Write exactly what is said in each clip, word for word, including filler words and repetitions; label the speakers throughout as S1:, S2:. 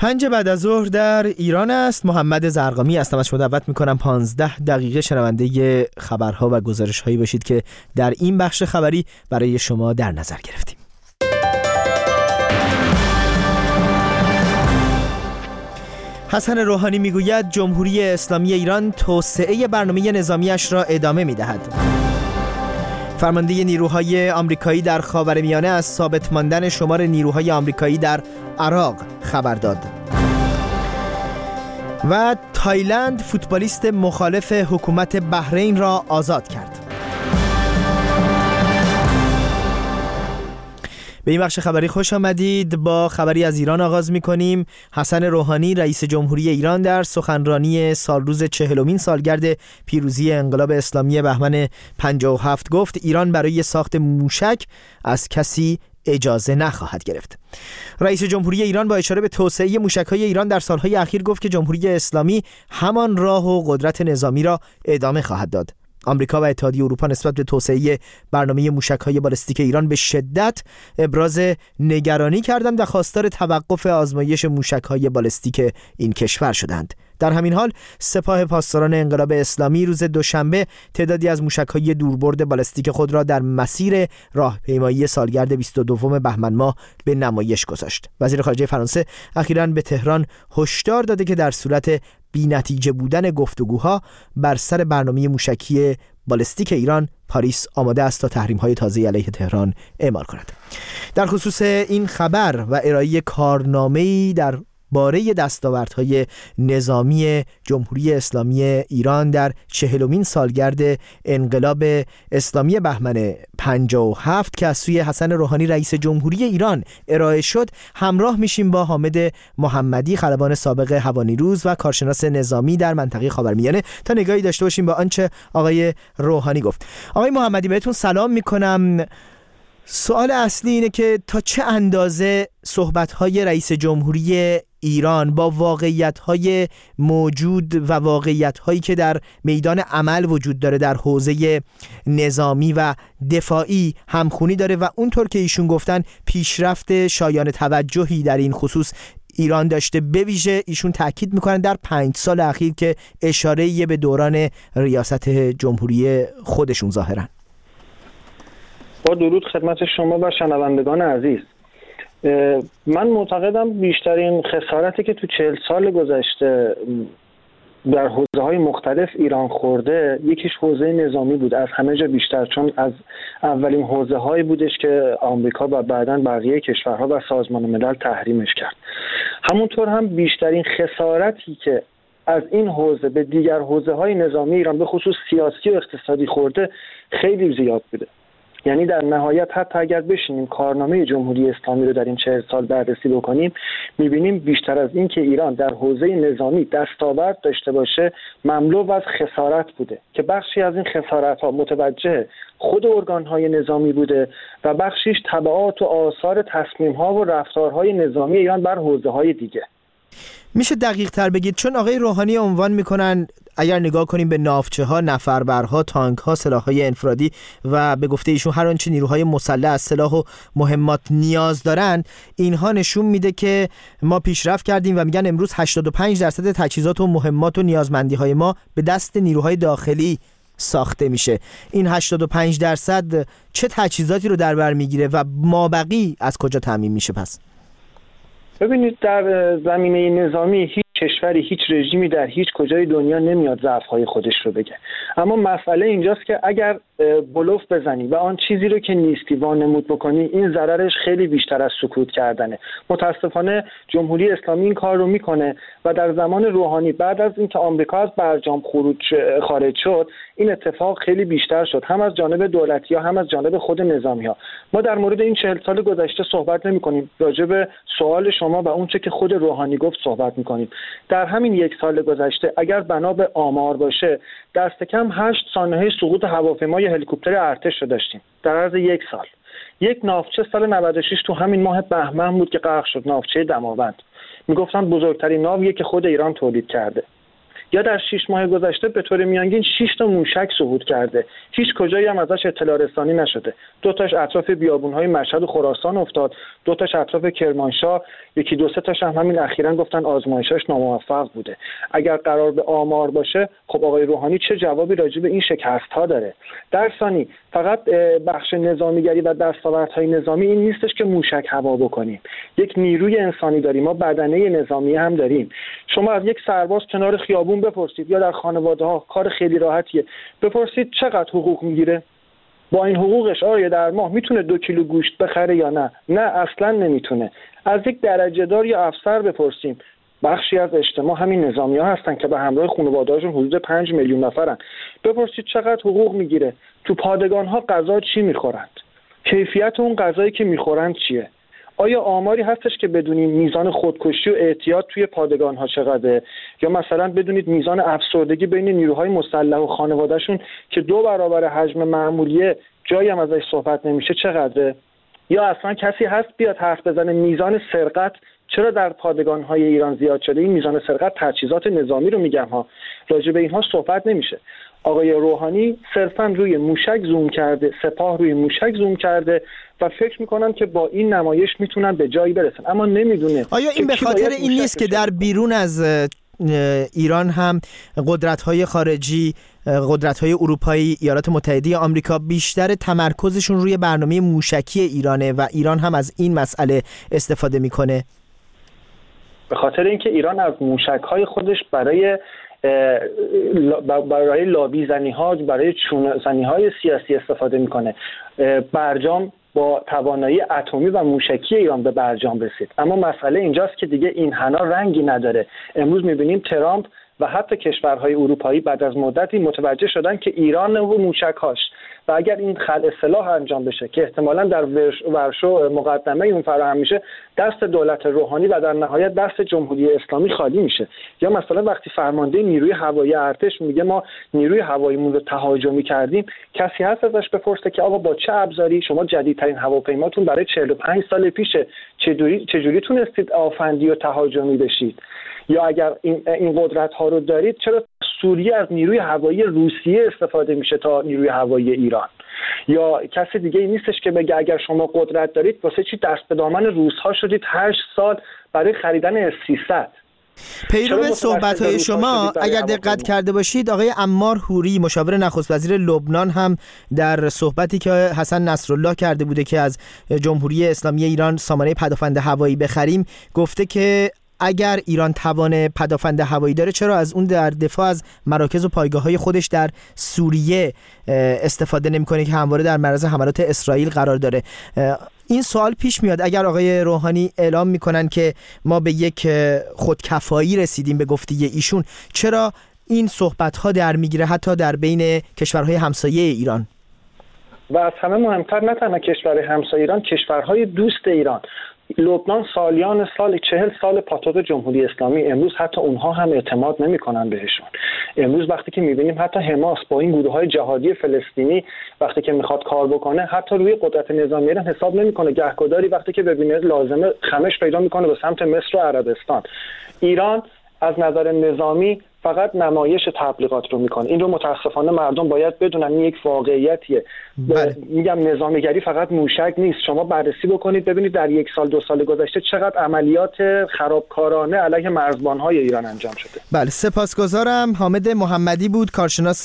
S1: پنج بعد از ظهر در ایران است. محمد زرقامی هستم. از شما دعوت میکنم پانزده دقیقه شنونده خبرها و گزارش‌هایی باشید که در این بخش خبری برای شما در نظر گرفتیم. حسن روحانی میگوید جمهوری اسلامی ایران توسعه برنامه نظامیش را ادامه میدهد. فرمانده نیروهای آمریکایی در خاورمیانه از ثابت ماندن شمار نیروهای آمریکایی در عراق خبر داد. و تایلند فوتبالیست مخالف حکومت بحرین را آزاد کرد. به این بخش خبری خوش آمدید. با خبری از ایران آغاز می‌کنیم. حسن روحانی رئیس جمهوری ایران در سخنرانی سالروز چهلمین سالگرد پیروزی انقلاب اسلامی بهمن پنجاه و هفت گفت ایران برای ساخت موشک از کسی اجازه نخواهد گرفت. رئیس جمهوری ایران با اشاره به توسعه موشک‌های ایران در سالهای اخیر گفت که جمهوری اسلامی همان راه و قدرت نظامی را ادامه خواهد داد. آمریکا و اتحادیه اروپا نسبت به توسعه برنامه موشک‌های بالستیک ایران به شدت ابراز نگرانی کردند و خواستار توقف آزمایش موشک‌های بالستیک این کشور شدند. در همین حال سپاه پاسداران انقلاب اسلامی روز دوشنبه تعدادی از موشک‌های دوربرد بالستیک خود را در مسیر راهپیمایی سالگرد بیست و دوم بهمن ماه به نمایش گذاشت. وزیر خارجه فرانسه اخیراً به تهران هشدار داده که در صورت بی‌نتیجه بودن گفتگوها بر سر برنامه موشکی بالستیک ایران، پاریس آماده است تا تحریم‌های تازه علیه تهران اعمال کند. در خصوص این خبر و ارائه کارنامه‌ای در باره دستاوردهای نظامی جمهوری اسلامی ایران در چهلمین سالگرد انقلاب اسلامی بهمن پنجاه و هفت که از سوی حسن روحانی رئیس جمهوری ایران ارائه شد همراه میشیم با حامد محمدی، خلبان سابق هوانیروز و کارشناس نظامی در منطقه خاورمیانه تا نگاهی داشته باشیم با آنچه آقای روحانی گفت. آقای محمدی بهتون سلام میکنم. سوال اصلی اینه که تا چه اندازه صحبت‌های رئیس جمهوری ایران با واقعیت‌های موجود و واقعیت‌هایی که در میدان عمل وجود داره در حوزه نظامی و دفاعی همخونی داره و اونطور که ایشون گفتن پیشرفت شایان توجهی در این خصوص ایران داشته. به ویژه ایشون تاکید میکنن در پنج سال اخیر که اشاره‌ای به دوران ریاست جمهوری خودشون ظاهرن.
S2: با درود خدمت شما و شنوندگان عزیز. من معتقدم بیشترین خسارتی که تو چهل سال گذشته در حوزه‌های مختلف ایران خورده یکیش حوزه نظامی بود، از همه جا بیشتر، چون از اولین حوزه‌هایی بودش که آمریکا و بعداً بقیه کشورها و سازمان ملل تحریمش کرد. همونطور هم بیشترین خسارتی که از این حوزه به دیگر حوزه‌های نظامی ایران به خصوص سیاسی و اقتصادی خورده خیلی زیاد بوده. یعنی در نهایت حتی اگر بشینیم کارنامه جمهوری اسلامی رو در این چهل سال بررسی بکنیم می‌بینیم بیشتر از این که ایران در حوزه نظامی دستاورد داشته باشه مملو از خسارت بوده که بخشی از این خسارت‌ها متوجه خود ارگان‌های نظامی بوده و بخشیش تبعات و آثار تصمیم‌ها و رفتارهای نظامی ایران بر حوزه‌های دیگه.
S1: میشه دقیق تر بگید؟ چون آقای روحانی عنوان میکنن اگر نگاه کنیم به ناوچه ها، نفربرها، تانک ها، سلاح های انفرادی و به گفته ایشون هر آنچه نیروهای مسلح از سلاح و مهمات نیاز دارن، اینها نشون میده که ما پیشرفت کردیم و میگن امروز هشتاد و پنج درصد تجهیزات و مهمات و نیازمندی های ما به دست نیروهای داخلی ساخته میشه. این هشتاد و پنج درصد چه تجهیزاتی رو در بر میگیره و مابقی از کجا تامین میشه؟ پس
S2: ببینید در زمینه نظامی هیچ کشوری، هیچ رژیمی در هیچ کجای دنیا نمیاد ضعف‌های خودش رو بگه. اما مسئله اینجاست که اگر بلوف بزنی و آن چیزی رو که نیستی وانمود بکنی، این ضررش خیلی بیشتر از سکوت کردنه. متاسفانه جمهوری اسلامی این کار رو میکنه و در زمان روحانی بعد از اینکه آمریکا از برجام خروج خارج شد، این اتفاق خیلی بیشتر شد، هم از جانب دولتی‌ها هم از جانب خود نظامی‌ها. ما در مورد این چهل سال گذشته صحبت نمی‌کنیم، راجع به سوال شما و اون چه که خود روحانی گفت صحبت می‌کنیم. در همین یک سال گذشته اگر بنا به آمار باشه دست کم هشت سانحه سقوط هواپیمای هلیکوپتر ارتش رو داشتیم در عرض یک سال. یک ناوچه سال نود و شش تو همین ماه بهمن بود که غرق شد، ناوچه دماوند. میگفتن بزرگترین ناویه که خود ایران تولید کرده. یا در شش ماه گذشته به طور میانگین شش تا موشک سقوط کرده، هیچ کجایی هم ازش اطلاع رسانی نشده. دو تاش اطراف بیابون‌های مشهد و خراسان افتاد، دو تاش اطراف کرمانشاه، یکی دو سه تاش هم همین اخیراً گفتن آزمایشاش ناموفق بوده. اگر قرار به آمار باشه، خب آقای روحانی چه جوابی راجع به این شکست‌ها داره؟ در ثانی فقط بخش نظامیگری و دستاوردهای نظامی این نیستش که موشک هوا بکنیم. یک نیروی انسانی داریم، ما بدنه نظامی هم داریم. شما از یک سرباز کنار خیابون بپرسید یا در خانواده‌ها، کار خیلی راحتیه، بپرسید چقدر حقوق میگیره؟ با این حقوقش آیا در ماه میتونه دو کیلو گوشت بخره یا نه؟ نه، اصلا نمیتونه. از یک درجه دار یا افسر بپرسیم، بخشی از اجتماع همین نظامی‌ها هستن که به همراه خانواده‌هاشون حدود پنج میلیون نفرن، بپرسید چقدر حقوق میگیره؟ تو پادگان‌ها غذا چی میخورند؟ کیفیت اون غذایی که میخورند چیه؟ آیا آماری هستش که بدونید میزان خودکشی و اعتیاد توی پادگان‌ها چقدره؟ یا مثلا بدونید میزان افسردگی بین نیروهای مسلح و خانواده‌شون که دو برابر حجم معمولیه، جایی هم ازش صحبت نمیشه، چقدره؟ یا اصلا کسی هست بیاد حرف بزنه میزان سرقت چرا در پادگان‌های ایران زیاد شده؟ این میزان سرقت تجهیزات نظامی رو میگم ها، راجع به اینها صحبت نمیشه. آقای روحانی صرفاً روی موشک زوم کرده، سپاه روی موشک زوم کرده و فکر میکنن که با این نمایش میتونن به جایی برسن، اما نمیدونه.
S1: آیا این به خاطر این نیست که در بیرون از ایران هم قدرت‌های خارجی، قدرت‌های اروپایی، ایالات متحده آمریکا بیشتر تمرکزشون روی برنامه موشکی ایرانه و ایران هم از این مسئله استفاده میکنه؟
S2: به خاطر اینکه ایران از موشک‌های خودش برای برای لابی زنی ها، برای چون زنی های سیاسی استفاده میکنه. برجام با توانایی اتمی و موشکی ایران به برجام رسید، اما مسئله اینجاست که دیگه این حنا رنگی نداره. امروز میبینیم ترامپ و حتی کشورهای اروپایی بعد از مدتی متوجه شدن که ایران و موشک‌هاش و اگر این خلع سلاح انجام بشه که احتمالاً در ورشو مقدمه اون فراهم میشه، دست دولت روحانی و در نهایت دست جمهوری اسلامی خالی میشه. یا مثلا وقتی فرمانده نیروی هوایی ارتش میگه ما نیروی هواییمون رو تهاجمی کردیم، کسی هست ازش بپرسه که آقا با چه ابزاری؟ شما جدیدترین هواپیماتون برای چهل و پنج سال پیشه، چجوری چجوری تونستید آفندی و تهاجمی بشید؟ یا اگر این این قدرت ها رو دارید، چرا سوریه از نیروی هوایی روسیه استفاده میشه تا نیروی هوایی ایران؟ یا کسی دیگه ای نیستش که بگه اگر شما قدرت دارید واسه چی دست به دامن روس ها شدید هشت سال برای خریدن اس سیصد؟
S1: پیرو صحبت‌های شما اگر دقت کرده باشید، آقای عمار حوری مشاور نخست وزیر لبنان هم در صحبتی که حسن نصرالله کرده بوده که از جمهوری اسلامی ایران سامانه پدافند هوایی بخریم، گفته که اگر ایران توان پدافند هوایی داره چرا از اون در دفاع از مراکز و پایگاه‌های خودش در سوریه استفاده نمی‌کنه که همواره در معرض حملات اسرائیل قرار داره؟ این سوال پیش میاد اگر آقای روحانی اعلام میکنن که ما به یک خودکفایی رسیدیم به گفته ایشون، چرا این صحبت‌ها در میگیره حتی در بین کشورهای همسایه ایران؟
S2: و از همه مهمتر نه تنها کشورهای همسایه ایران، کشورهای دوست ایران. لبنان سالیان سال چهل سال پاتوق جمهوری اسلامی، امروز حتی اونها هم اعتماد نمی‌کنن بهشون. امروز وقتی که می‌بینیم حتی حماس با این گروه‌های جهادی فلسطینی وقتی که میخواد کار بکنه، حتی روی قدرت نظامی ایران حساب نمی‌کنه، گهگداری وقتی که ببینه لازمه خمش پیدا می‌کنه به سمت مصر و عربستان. ایران از نظر نظامی فقط نمایش تبلیغات رو میکنه. این رو متاسفانه مردم باید بدونن، این یک واقعیتیه. میگم نظامیگری فقط موشک نیست. شما بررسی بکنید ببینید در یک سال دو سال گذشته چقدر عملیات خرابکارانه علیه مرزبانهای ایران انجام شده.
S1: بله، سپاسگزارم. حامد محمدی بود، کارشناس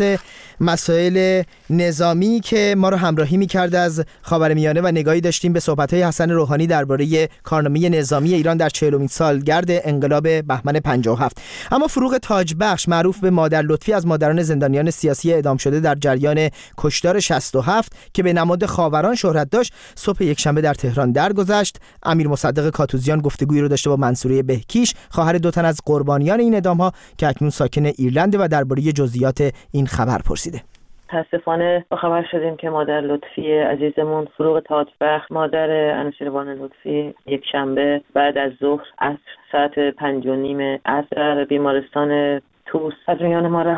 S1: مسائل نظامی که ما رو همراهی میکرد از خاورمیانه و نگاهی داشتیم به صحبت‌های حسن روحانی درباره کارنامه نظامی ایران در چهلمین سالگرد انقلاب بهمن پنجاه و هفت. اما فروغ تاجبخش معروف به مادر لطفی از مادران زندانیان سیاسی اعدام شده در جریان کشتار شصت و هفت که به نماد خاوران شهرت داشت، صبح یکشنبه در تهران درگذشت. امیر مصدق کاتوزیان گفتگویی رو داشته با منصوره بهکیش، خواهر دو تن از قربانیان این اعدام‌ها که اکنون ساکن ایرلند و درباره جزئیات این خبر پرسیده.
S3: متاسفانه با خبر شدیم که مادر لطفی عزیزمون فروغ تاجبخش، مادر انوشیروان لطفی، یک شنبه بعد از ظهر عصر ساعت پنج و نیم عصر در بیمارستان توس از میان ما رفتن.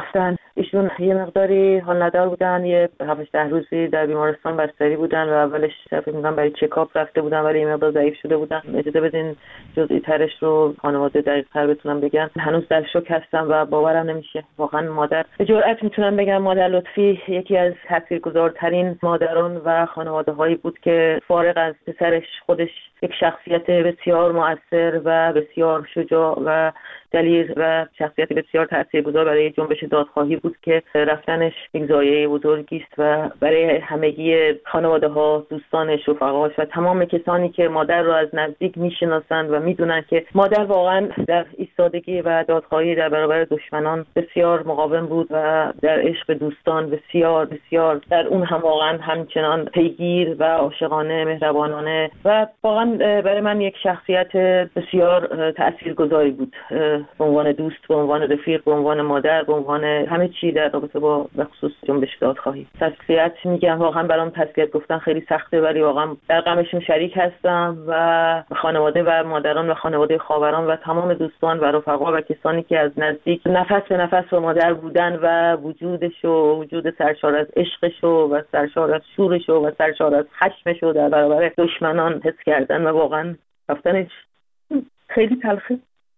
S3: ایشون یه مقداری حال ندار بودن، یه هفت ده روزی در بیمارستان بستری بودن و اولش فکر می‌کنم برای چکاپ رفته بودن ولی یه مقدار ضعیف شده بودن. اجازه بدین جزئی ترش رو خانواده دقیق‌تر بتونم بگم. هنوز در شوک هستم و باورم نمیشه. واقعا مادر، به جرئت میتونم بگم مادر لطفی یکی از تاثیرگذارترین مادران و خانواده‌هایی بود که فارغ از پسرش خودش یک شخصیت بسیار مؤثر و بسیار شجاع و دلیر و شخصیت بسیار تاثیرگذار برای جنبش دادخواهی بود که رفتنش یک ضایعه بزرگی است و برای همگی خانواده‌ها، دوستانش، رفقاش و تمام کسانی که مادر رو از نزدیک میشناسند و میدونن که مادر واقعا در ایستادگی و دادخواهی در برابر دشمنان بسیار مقاوم بود و در عشق دوستان بسیار بسیار در اون هم واقعا همچنان پیگیر و عاشقانه، مهربانانه و واقعا برای من یک شخصیت بسیار تاثیرگذاری بود، به عنوان دوست، به عنوان رفیق، به عنوان مادر، به عنوان همه چی در رابطه با بخصوص جنبش دادخواهی. تسلیت میگم، واقعا برام تسلیت گفتن خیلی سخته ولی واقعا در غمشون شریک هستم و خانواده و مادران و خانواده خاوران و تمام دوستان و رفقا و کسانی که از نزدیک نفس به نفس با مادر بودن و وجودش و وجود سرشار از عشقش و سرشار از شورش و سرشار از خشمش در برابر دشمنان حس کردن و واقعا رفتنش خیلی تلخه،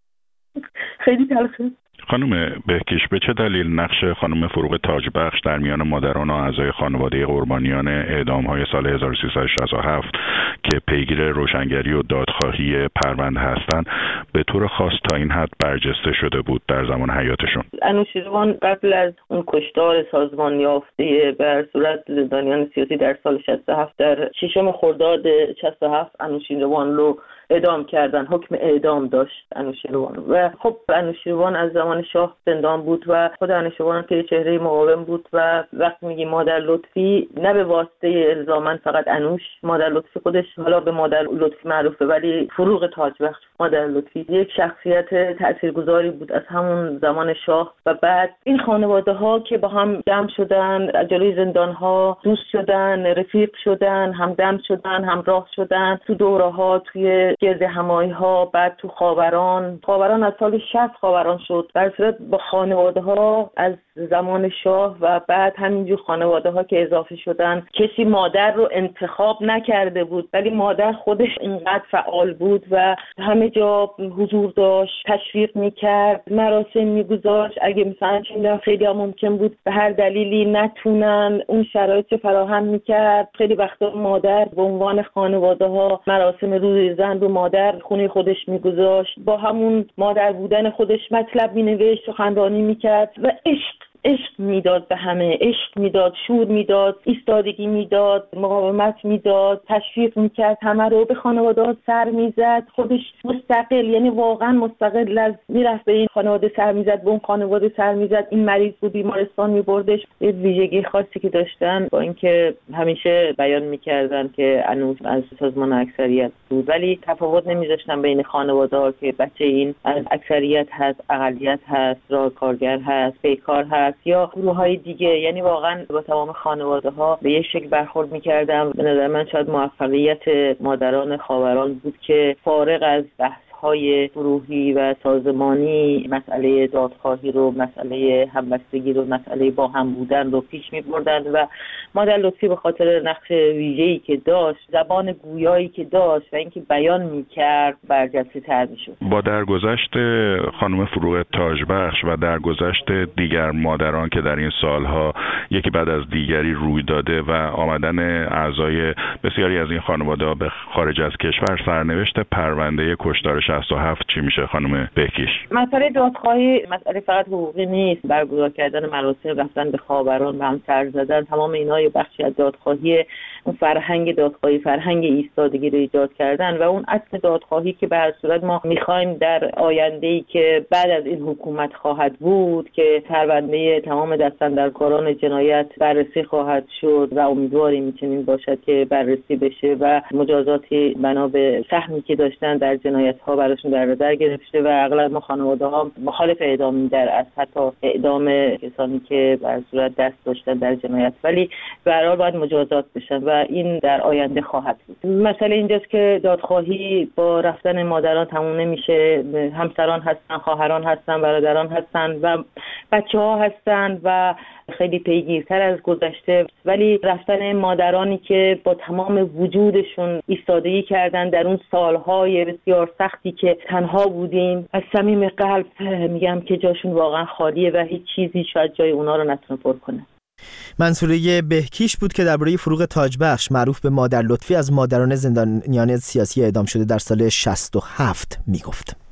S3: خیلی تلخه.
S4: خانم بهکیش، به چه دلیل نقش خانم فروغ تاجبخش در میان مادران و اعضای خانواده قربانیان اعدام‌های سال هزار و سیصد و شصت و هفت که پیگیر روشنگری و دادخواهی پرونده هستند به طور خاص تا این حد برجسته شده بود در زمان حیاتشون؟
S3: انوشیروان قبل از اون کشتار سازمان یافته بر صورت زندانیان سیاسی در سال شصت و هفت در ششم خرداد شصت و هفت انوشیروان رو اعدام کردن، حکم اعدام داشت انوشیروان و خب انوشیروان از زمان شاه زندان بود و خود انوشیروان که چهره مقاوم بود و وقتی میگی مادر لطفی نه به واسطه الزاماً فقط انوش، مادر لطفی خودش حالا به مادر لطفی معروفه ولی فروغ تاجبخش مادر لطفی یک شخصیت تاثیرگذاری بود از همون زمان شاه و بعد این خانواده ها که با هم جمع شدن، جلوی زندان ها دوست شدن، رفیق شدن، همدم شدن، همراه شدن تو دوره ها، توی گرد همایی ها، بعد تو خاوران خاوران از سال شصت خاوران شد. در صورت با خانواده ها از زمان شاه و بعد همینجور خانواده ها که اضافه شدن، کسی مادر رو انتخاب نکرده بود ولی مادر خودش اینقدر فعال بود و همه جا حضور داشت، تشویق میکرد، مراسم میگذاشت. اگه مثلا چندان خیلی ها ممکن بود به هر دلیلی نتونن اون شرایط فراهم میکرد، خیلی وقتا مادر به عنوان خانواده ها مراسم روز زن رو مادر خونه خودش میگذاشت، با همون مادر بودن خودش مطلب مینوشت، سخنرانی میکرد و عشق عشق میداد به همه، عشق میداد، شور میداد، ایستادگی میداد، مقاومت میداد، تشویق میکرد، همه رو به خانواده سر میزد، خودش مستقل، یعنی واقعا مستقل از میرفت به این خانواده سر میزد، به اون خانواده سر میزد، این مریض بود بیمارستان میبردش. یه ویژگی خاصی که داشتن با اینکه همیشه بیان میکردن که انوش از سازمان اکثریت بود ولی تفاوت نمیذاشتن بین خانواده ها که بچه این از اکثریت هست، اقلیت هست، راهکارگر هست، بیکار هست یا گروه‌های دیگه، یعنی واقعا با تمام خانواده‌ها به یک شکل برخورد می‌کردم. به نظر من شاید موفقیت مادران خاوران بود که فارغ از بحث های گروهی و سازمانی مسئله دادخواهی رو، مسئله همبستگی رو، مسئله با هم بودن رو پیش می بردن و مادر لطفی به خاطر نقش ویژه‌ای که داشت، زبان گویایی که داشت و اینکه بیان می کرد برجسته تر می شد.
S4: با درگذشت خانم فروغ تاجبخش و درگذشت دیگر مادران که در این سالها یکی بعد از دیگری روی داده و آمدن اعضای بسیاری از این خانواده به خارج از کشور، سرنوشت پرونده کشتار شصت و هفت چی میشه خانم بهکیش؟
S3: مسئله دادخواهی مسئله فقط حقوقی نیست، برگزار کردن مراسم، رفتن به خاوران، به هم سر زدن، تمام اینا یه بخشی از دادخواهی، اون فرهنگ دادخواهی، فرهنگ ایستادگی رو ایجاد کردن و اون اصل دادخواهی که به هر صورت ما میخوایم در آینده‌ای که بعد از این حکومت خواهد بود که پرونده تمام دستاندرکاران جنایت بررسی خواهد شد و امیدواریم میتونیم باشد که بررسی بشه و مجازاتی بنا به سهمی که داشتن در جنایت‌ها براشون در نظر گرفته و اغلب ما خانواده ها مخالف اعدام در از حتی اعدام کسانی که بر صورت دست داشتن در جنایت، ولی به هر حال باید مجازات بشن و این در آینده خواهد بود. مسئله اینجاست که دادخواهی با رفتن مادران تموم نمیشه. همسران هستن، خواهران هستن، برادران هستن و بچه ها هستن و خیلی پیگیرتر از گذشته، ولی رفتن مادرانی که با تمام وجودشون ایستادگی کردن در اون سالهای بسیار سختی که تنها بودیم، از صمیم قلب میگم که جاشون واقعا خالیه و هیچ چیزی شاید جای اونا رو نتونه پر کنه.
S1: منصوره بهکیش بود که درباره فروغ تاجبخش معروف به مادر لطفی از مادران زندانیان سیاسی اعدام شده در سال شصت و هفت میگفت.